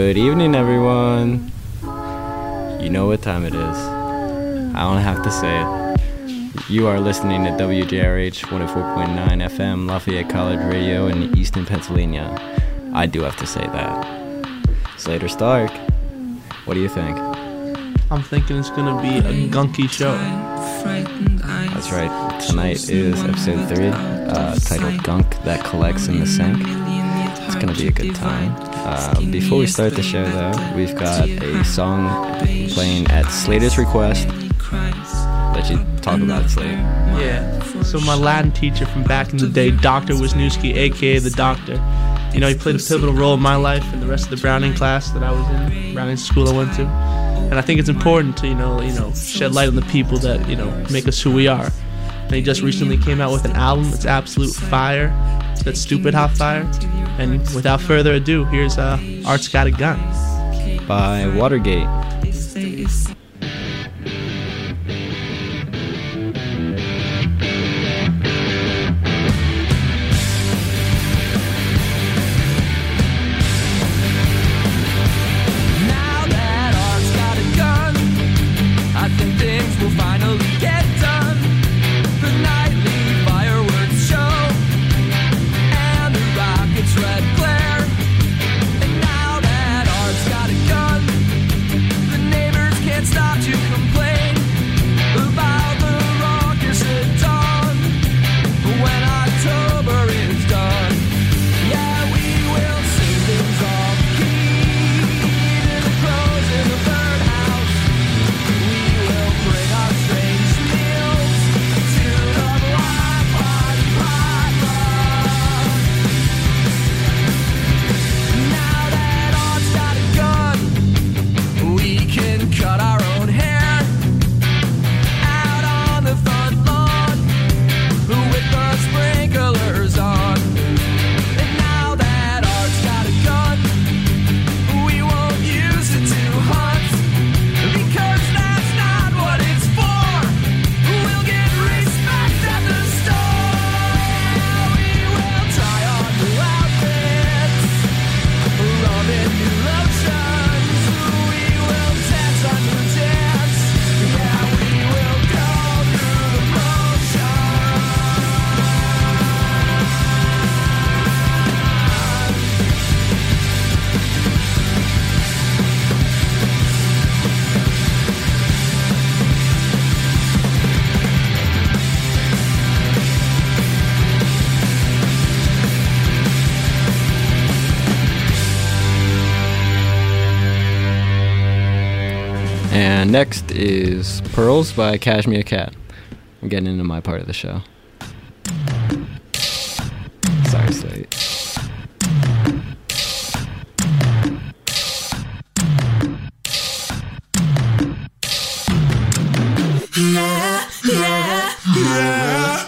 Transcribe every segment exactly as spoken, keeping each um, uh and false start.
Good evening, everyone. You know what time it is. I don't have to say it. You are listening to W J R H one oh four point nine F M, Lafayette College Radio in Easton, Pennsylvania. I do have to say that. Slater Stark, what do you think? I'm thinking it's gonna be a gunky show. That's right. Tonight is episode three, uh, titled Gunk That Collects in the Sink. It's gonna be a good time. Uh, before we start the show, though, we've got a song playing at Slater's request. Let you talk about it, Slater. Yeah. So my Latin teacher from back in the day, Doctor Wisniewski, aka the Doctor, you know, he played a pivotal role in my life and the rest of the Browning class that I was in, Browning school I went to. And I think it's important to, you know, you know, shed light on the people that, you know, make us who we are. And he just recently came out with an album. It's absolute fire. That's stupid hot fire. And without further ado, here's uh, Art's Got a Gun by Watergate. And next is Pearls by Cashmere Cat. I'm getting into my part of the show. Sorry, Slate. Yeah, yeah, yeah.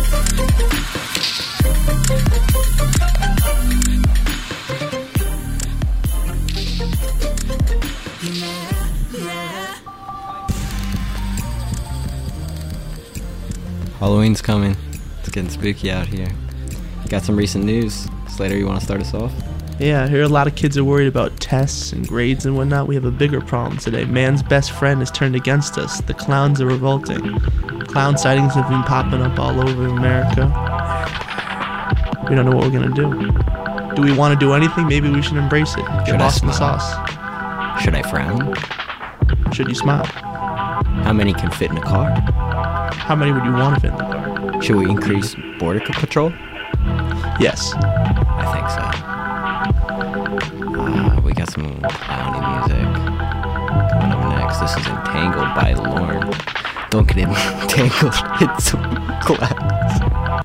Halloween's coming. It's getting spooky out here. Got some recent news. Slater, you want to start us off? Yeah, I hear a lot of kids are worried about tests and grades and whatnot. We have a bigger problem today. Man's best friend has turned against us. The clowns are revolting. Clown sightings have been popping up all over America. We don't know what we're going to do. Do we want to do anything? Maybe we should embrace it. Get Should I lost in the smile? sauce. Should I frown? Should you smile? How many can fit in a car? How many would you want to fit in the car? Should we increase border patrol? Yes. I think so. Uh, we got some clowny music coming up next. This is Entangled by Lorne. Don't get entangled in some clouds.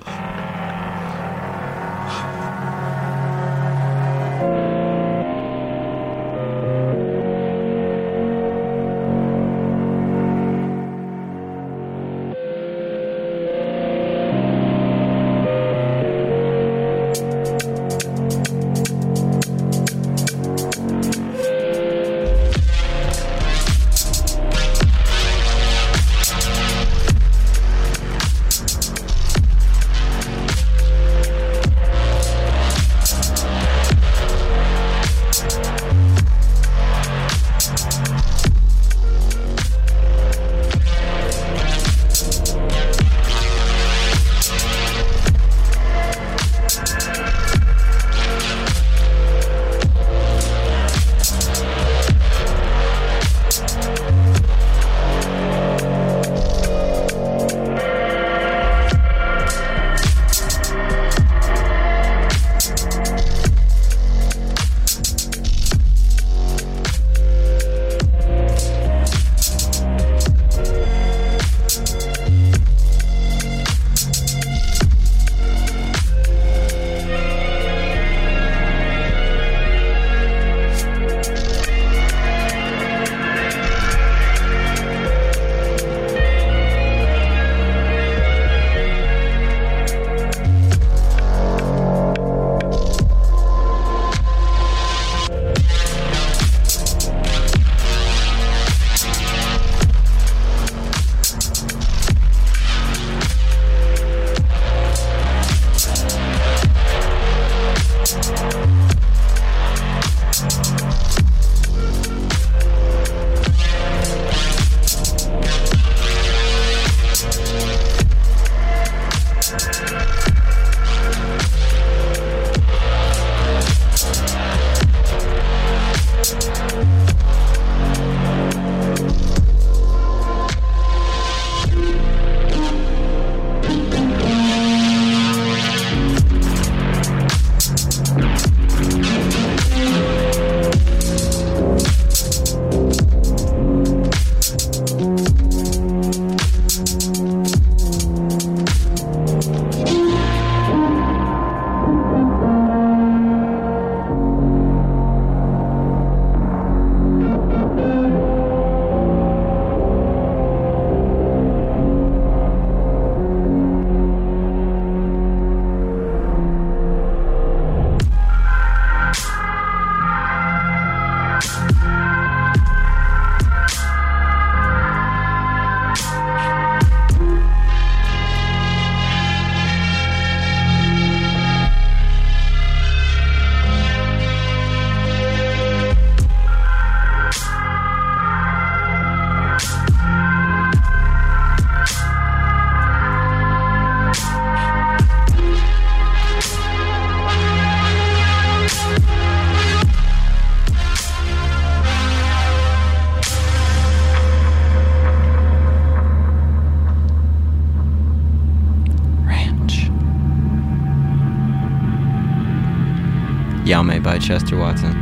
Yame by Chester Watson.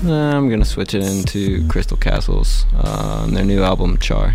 Uh, I'm gonna switch it into Crystal Castles, uh, and their new album Char.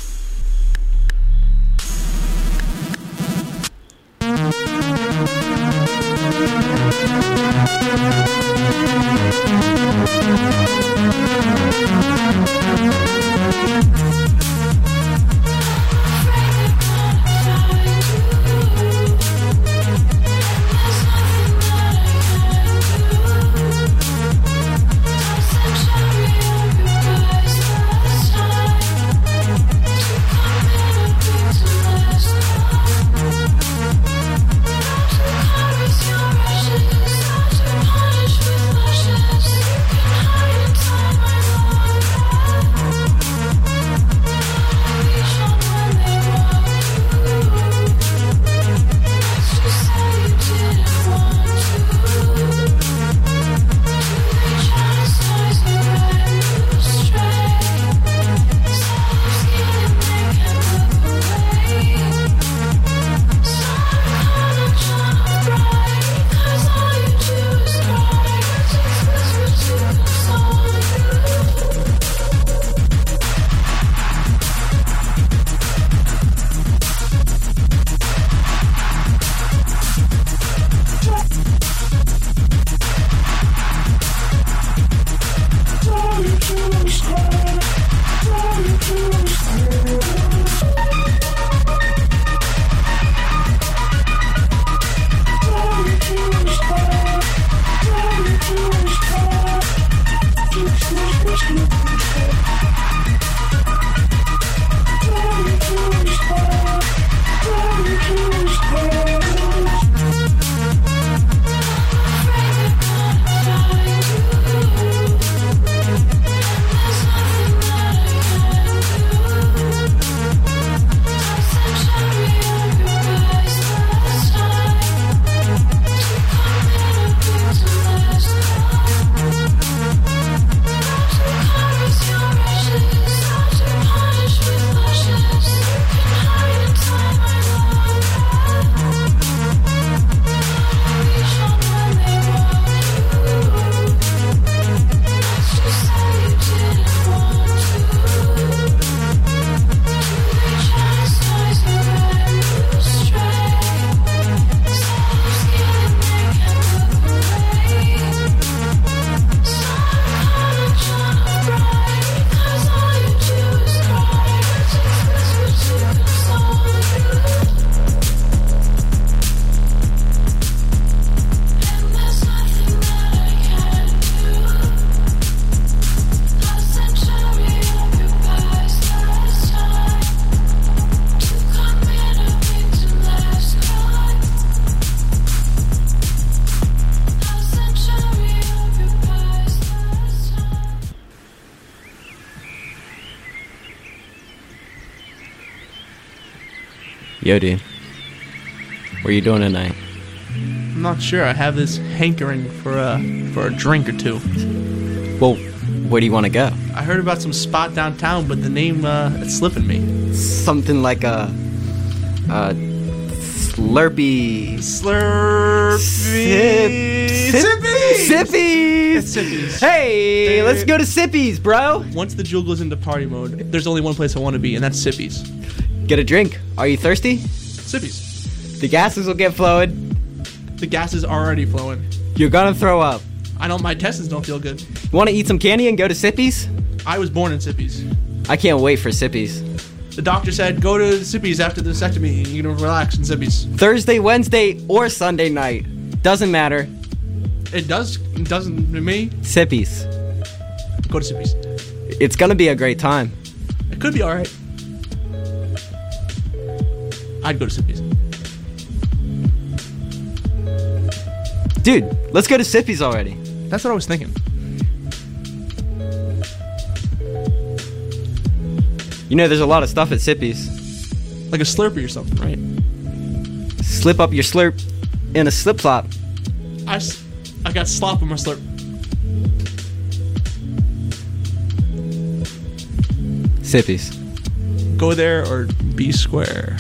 Yo, dude. What are you doing tonight? I'm not sure. I have this hankering for a for a drink or two. Well, where do you want to go? I heard about some spot downtown, but the name uh, it's slipping me. Something like a, a Slurpee. Slurpee. Sip, sip, Sippies. Sippies. It's Sippies. Hey, let's go to Sippies, bro. Once the jewel goes into party mode, there's only one place I want to be, and that's Sippies. Get a drink. Are you thirsty? Sippies. The gases will get flowing. The gas is already flowing. You're gonna throw up. I don't. My intestines don't feel good. You want to eat some candy and go to Sippies? I was born in Sippies. I can't wait for Sippies. The doctor said, go to Sippies after the vasectomy. You're gonna relax in Sippies. Thursday, Wednesday, or Sunday night. Doesn't matter. It does. It doesn't to me. Sippies. Go to Sippies. It's gonna be a great time. It could be all right. I'd go to Sippies. Dude, let's go to Sippies already. That's what I was thinking. You know, there's a lot of stuff at Sippies. Like a Slurpee or something, right? Slip up your slurp in a slip slop. I, s- I got slop in my slurp. Sippies. Go there or be square.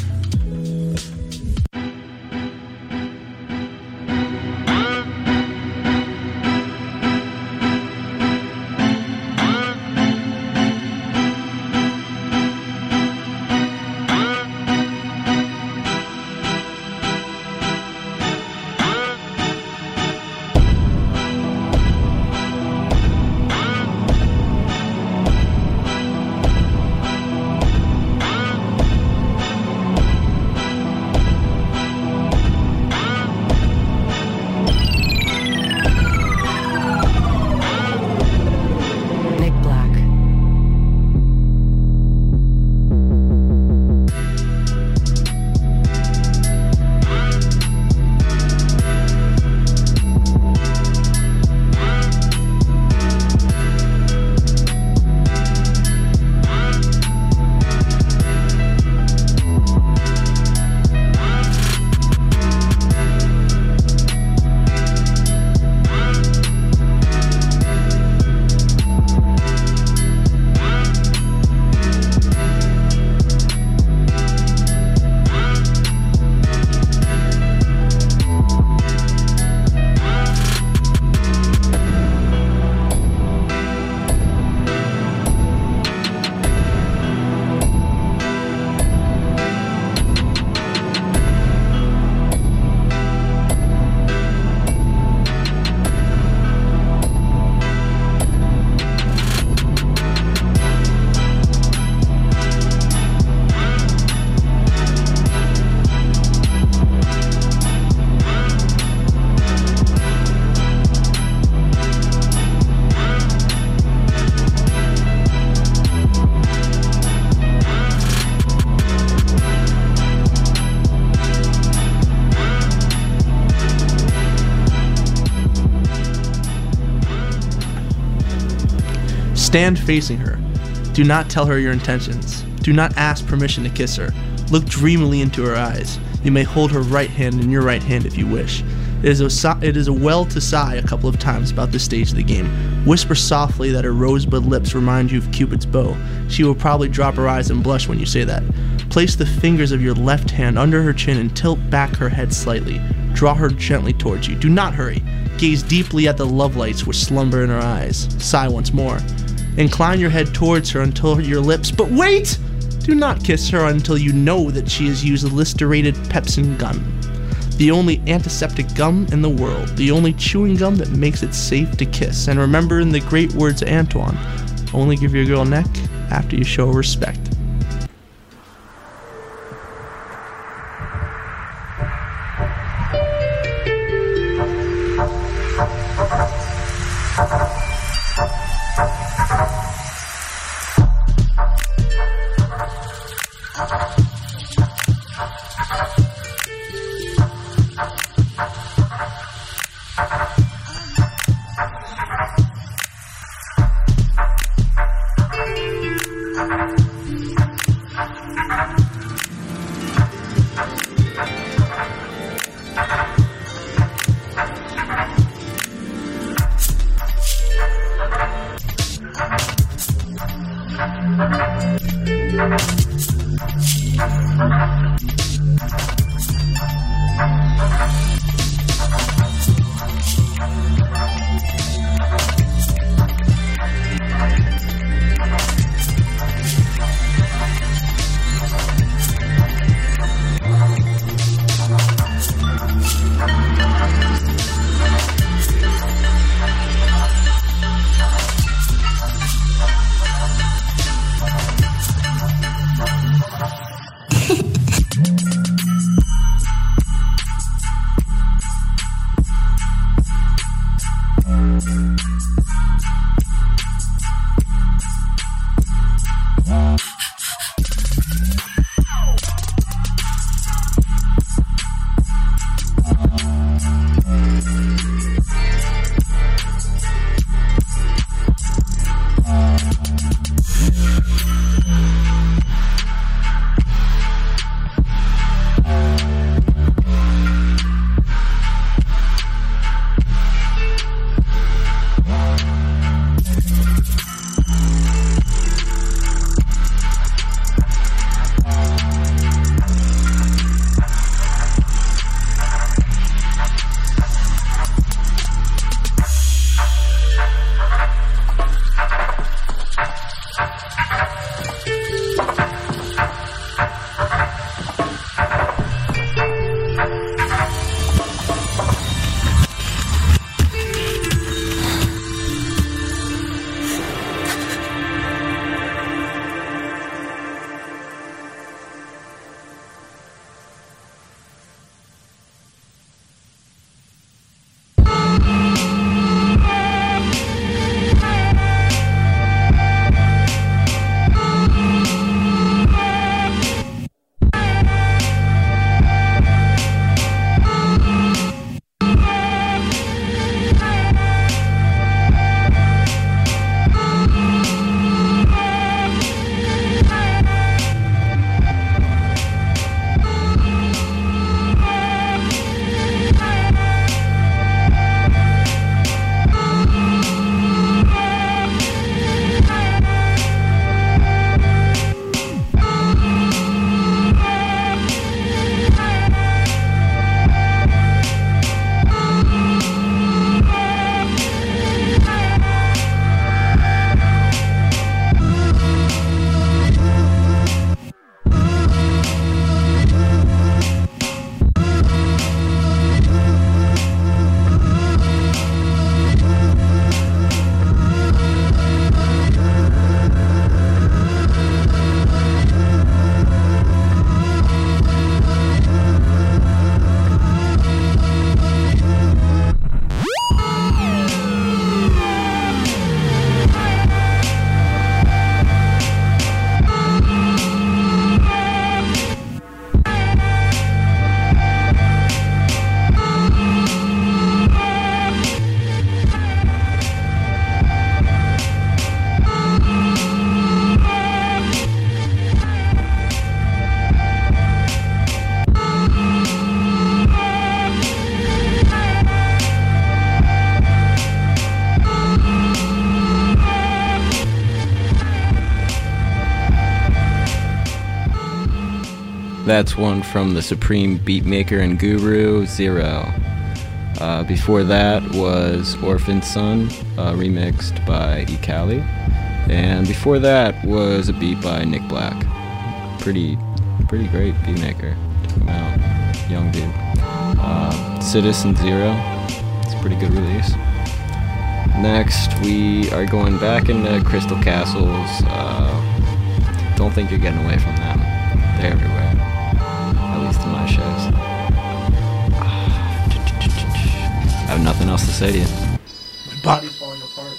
Stand facing her. Do not tell her your intentions. Do not ask permission to kiss her. Look dreamily into her eyes. You may hold her right hand in your right hand if you wish. It is, a so- it is a well to sigh a couple of times about this stage of the game. Whisper softly that her rosebud lips remind you of Cupid's bow. She will probably drop her eyes and blush when you say that. Place the fingers of your left hand under her chin and tilt back her head slightly. Draw her gently towards you. Do not hurry. Gaze deeply at the love lights which slumber in her eyes. Sigh once more. Incline your head towards her until your lips... But wait! Do not kiss her until you know that she has used Listerinated Pepsin gum. The only antiseptic gum in the world. The only chewing gum that makes it safe to kiss. And remember in the great words of Antoine, only give your girl neck after you show respect. That's one from the Supreme Beatmaker and Guru, Zero. Uh, before that was Orphan Son, uh, remixed by E. Cali. And before that was a beat by Nick Black. Pretty, pretty great beatmaker. Check him out, young dude. Uh, Citizen Zero, it's a pretty good release. Next, we are going back into Crystal Castles. Uh, don't think you're getting away from them. They're everywhere, at least in my shows. I have nothing else to say to you. My body's falling apart.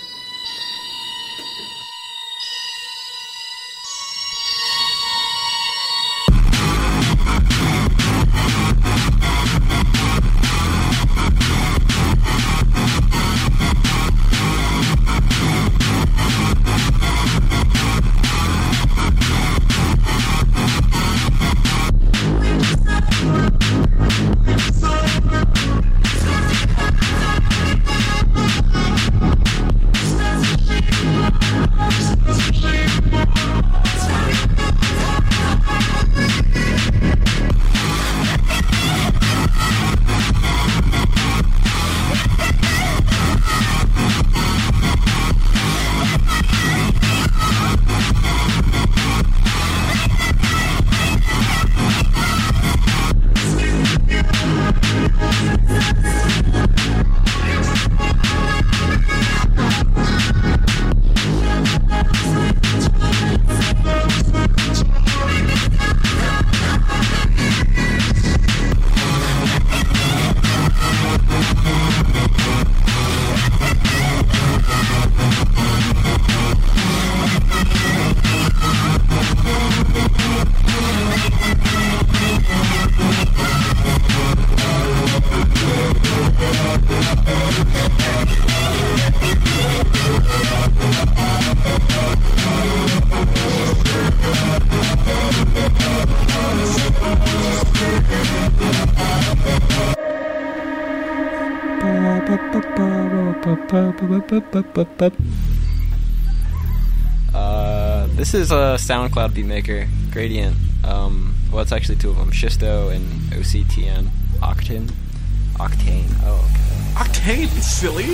Uh, this is a SoundCloud beatmaker, Gradient. Um, well, it's actually two of them, Shisto and O C T N. Octane. Octane. Oh, okay. Octane, silly.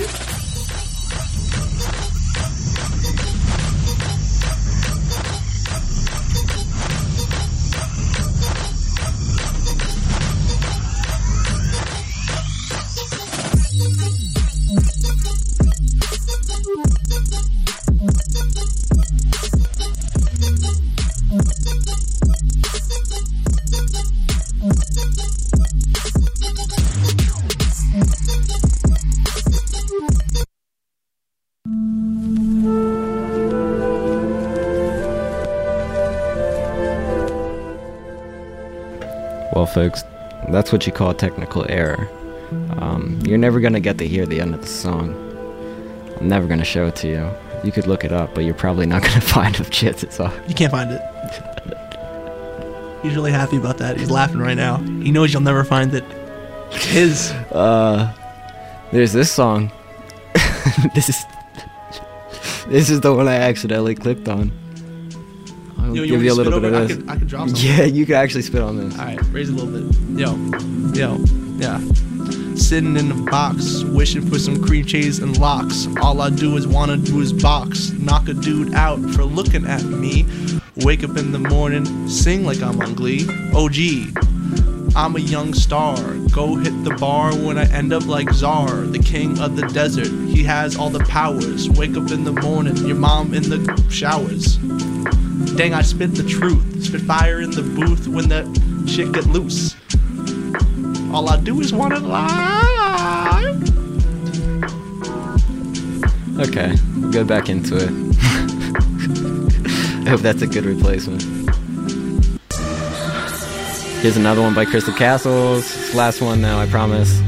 Well, folks, that's what you call technical error. Um, you're never going to get to hear the end of the song. I'm never going to show it to you. You could look it up, but you're probably not going to find the chances are. You can't find it. He's really happy about that. He's laughing right now. He knows you'll never find it. It's his. Uh, there's this song. this is this is the one I accidentally clicked on. I'll Yo, give you a little bit of I this. could, I could drop something. Yeah, you can actually spit on this. All right, raise it a little bit. Yo, yo, yeah. Sitting in the box, wishing for some cream cheese and locks. All I do is wanna do is box. Knock a dude out for looking at me. Wake up in the morning, sing like I'm on Glee. O G, I'm a young star. Go hit the bar when I end up like Czar, the king of the desert. He has all the powers. Wake up in the morning, your mom in the showers. Dang, I spit the truth. Spit fire in the booth when that shit get loose. All I do is want to lie. Okay, we'll go back into it. I hope that's a good replacement. Here's another one by Crystal Castles. It's the last one now, I promise.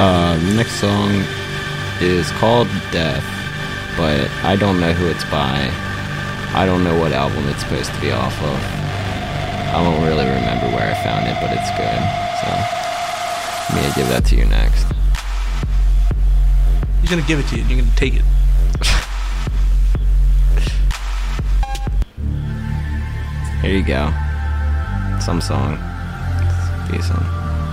Uh, the next song is called Death, but I don't know who it's by. I don't know what album it's supposed to be off of. I don't really remember where I found it, but it's good. So, I'm gonna give that to you next. He's gonna give it to you, and you're gonna take it. Here you go. Some song. It's decent.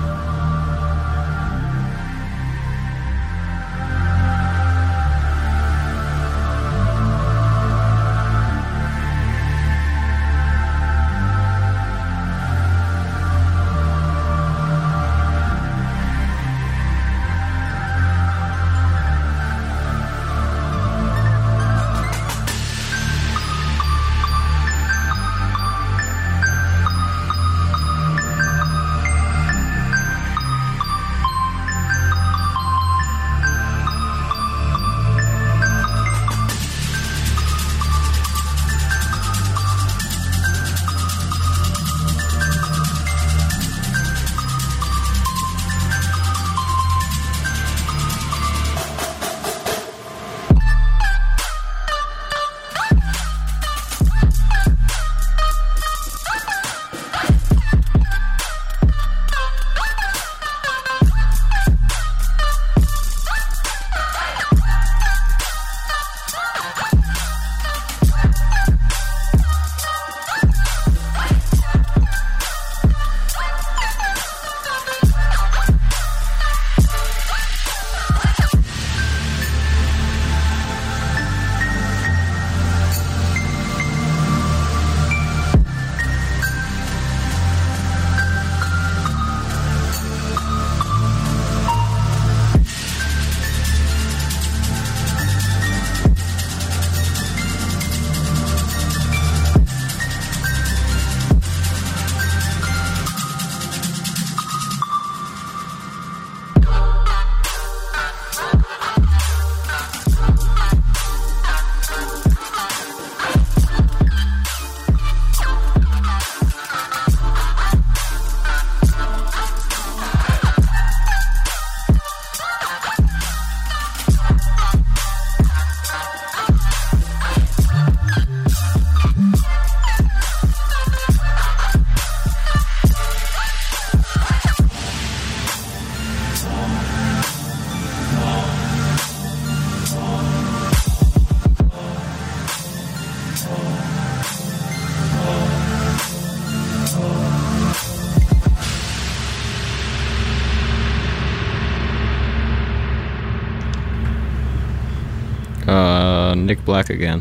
Uh, Nick Black again.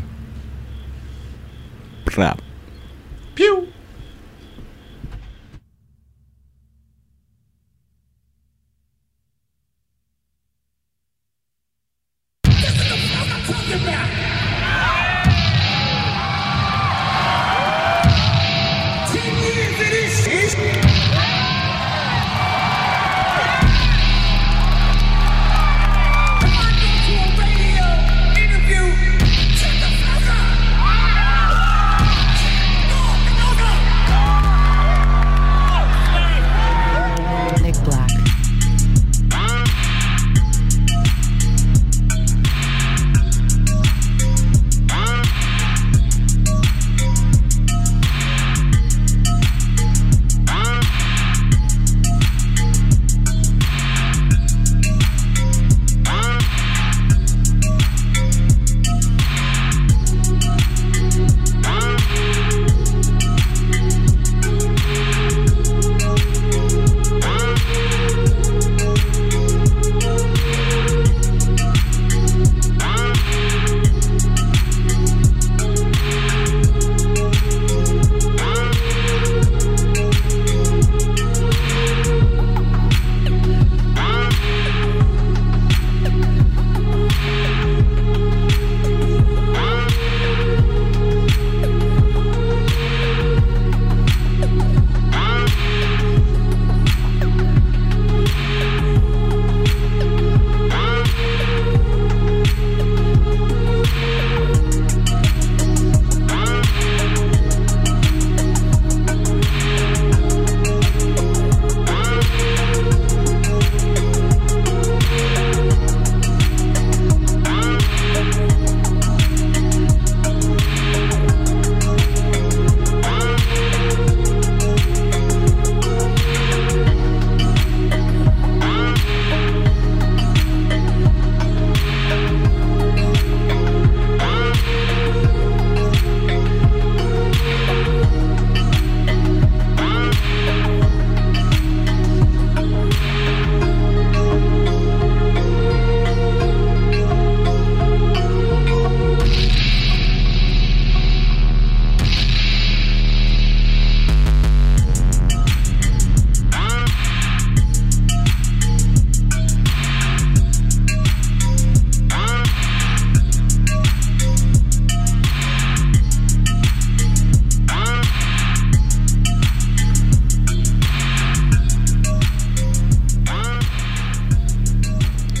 Brap. Pew! Radio interview. Shut the fuck up.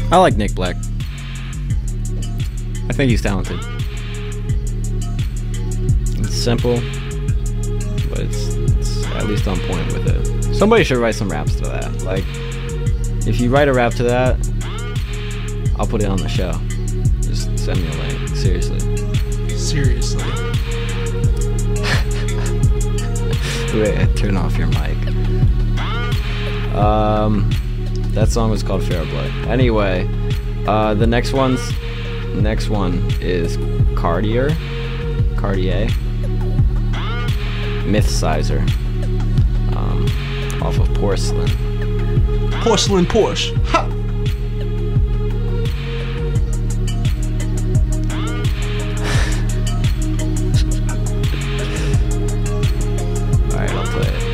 I like Nick Black. I think he's talented. It's simple, but it's, it's at least on point with it. Somebody should write some raps to that. Like, if you write a rap to that, I'll put it on the show. Just send me a link. Seriously. Seriously. Wait, turn off your mic. Um, that song was called Fair Blood. Anyway, uh, the next one's next one is Cartier, Cartier, Mythsizer, um, off of Porcelain. Porcelain Porsche. Ha! Alright, I'll play it.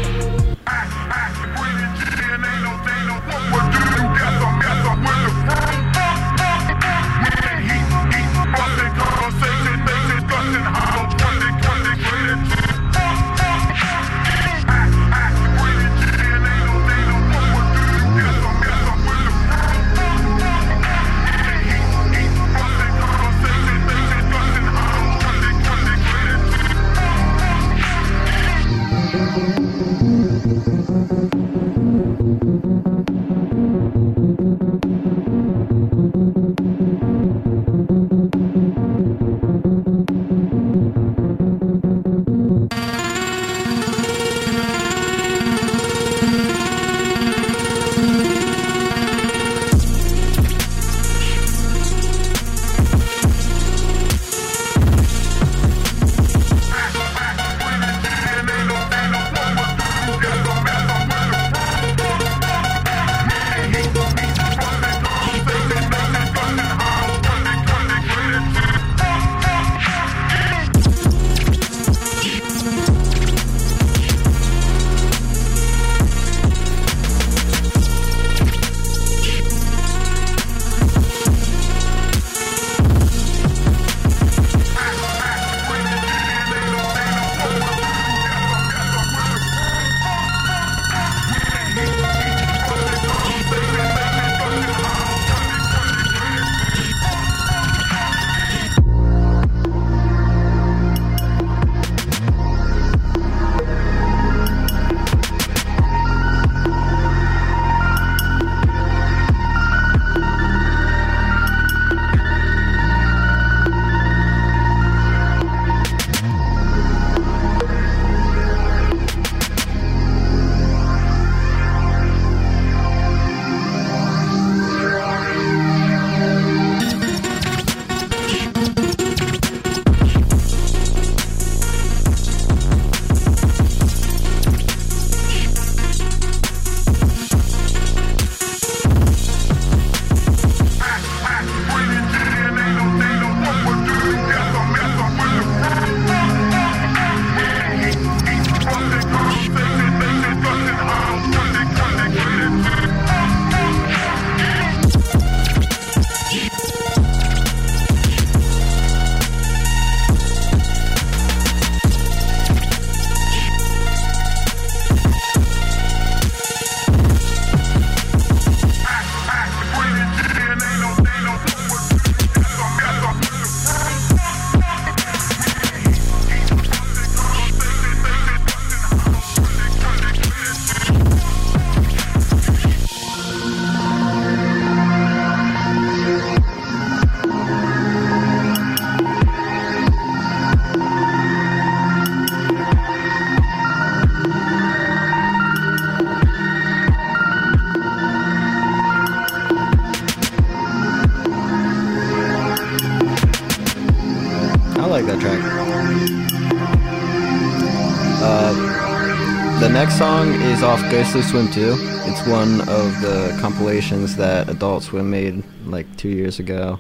The next song is off Ghostly Swim two. It's one of the compilations that Adult Swim made like two years ago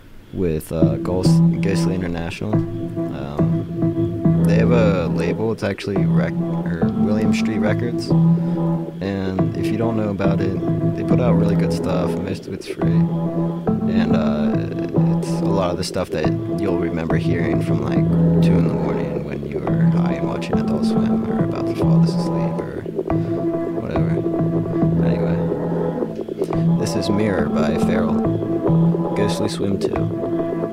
with uh, Ghost, Ghostly International. Um, they have a label. It's actually Rec- or William Street Records. And if you don't know about it, they put out really good stuff. Most of it's free. And uh, it's a lot of the stuff that you'll remember hearing from like two in the morning when you were high and watching Adult Swim or about to fall asleep or whatever. Anyway, this is Mirror by Feral. probably swim too.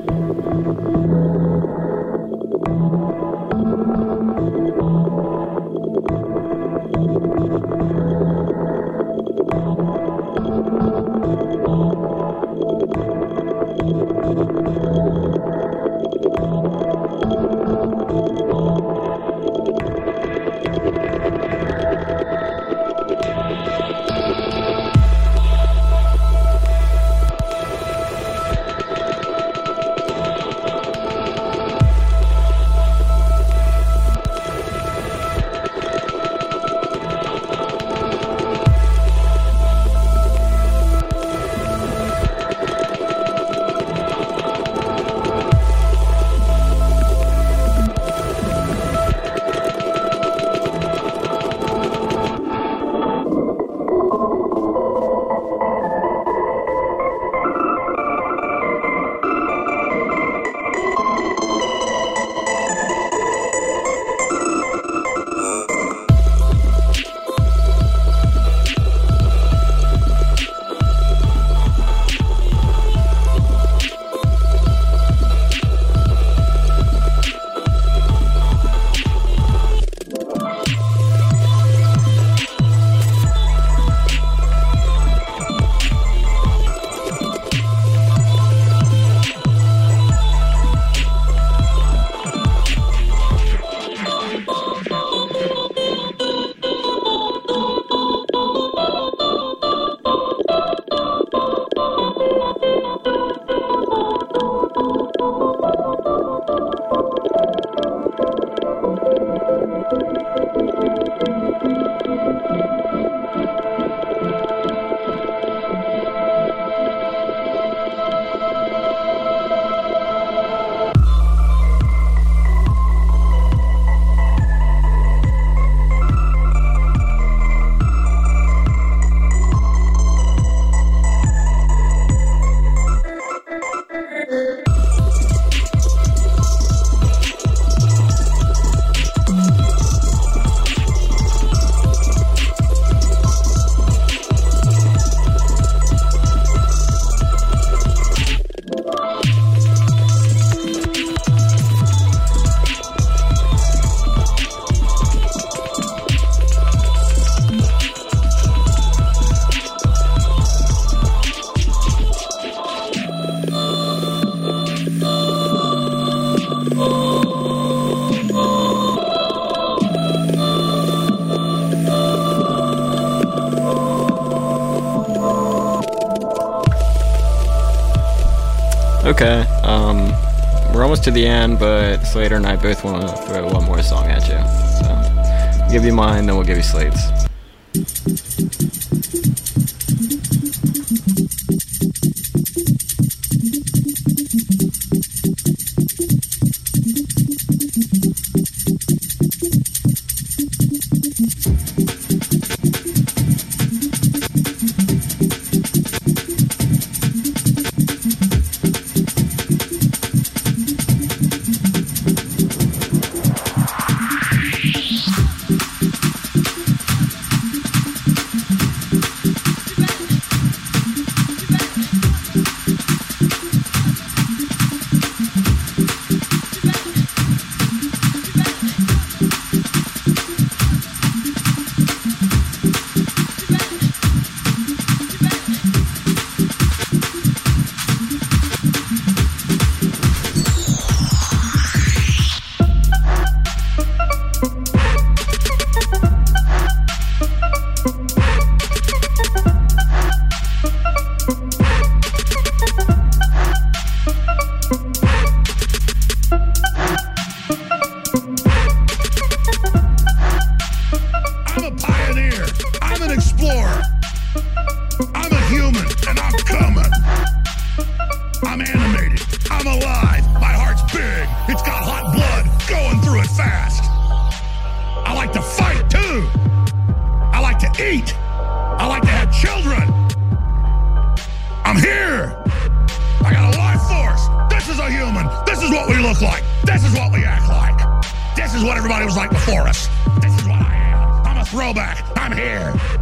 Okay, um, we're almost to the end, but Slater and I both want to throw one more song at you. So, I'll give you mine, then we'll give you Slate's.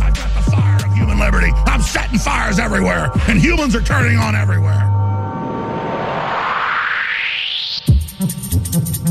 Are turning on everywhere.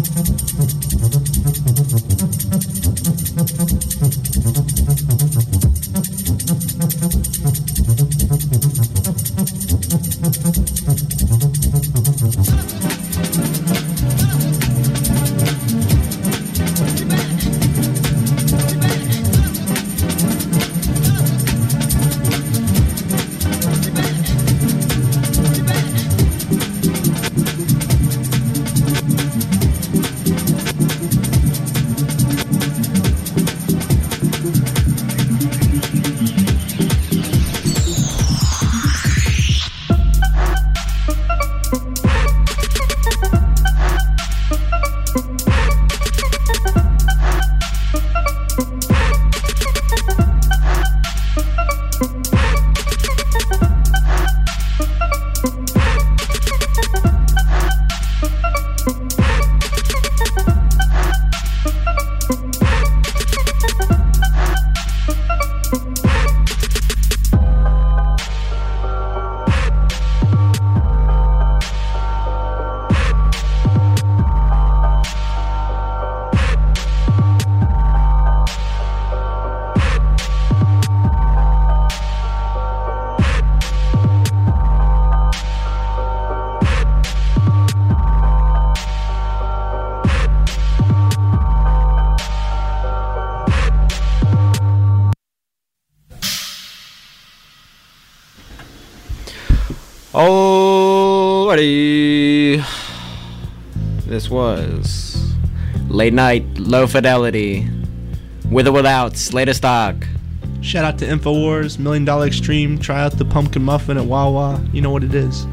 Alrighty. This was Late Night, Low Fidelity, with or without Slater Stock. Shout out to InfoWars, Million Dollar Extreme. Try out the pumpkin muffin at Wawa. You know what it is.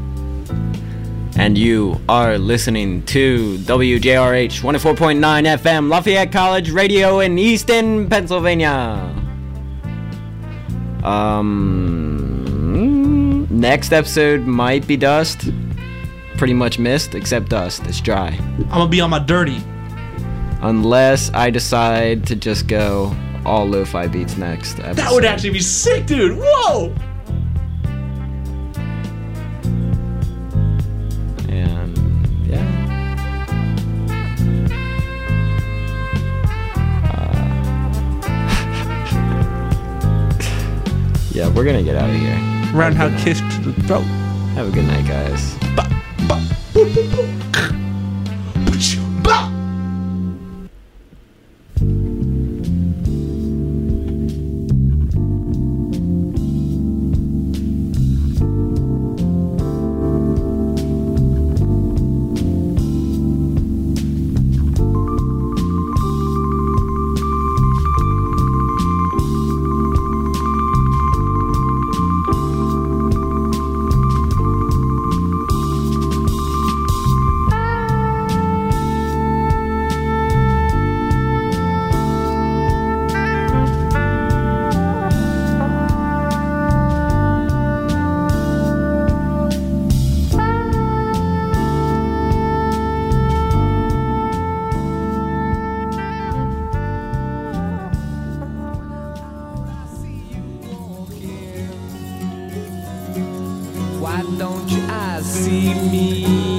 And you are listening to W J R H one oh four point nine F M, Lafayette College Radio in Easton, Pennsylvania. Um, next episode might be dust. Pretty much missed, except dust. It's dry. I'm gonna be on my dirty. Unless I decide to just go all lo-fi beats next episode. That would actually be sick, dude. Whoa! And yeah. Uh, yeah, we're gonna get out of here. Roundhouse kiss to the throat. Have a good night, guys. Ba, ba, boo, boo, boo. Ba. Why don't your eyes see me?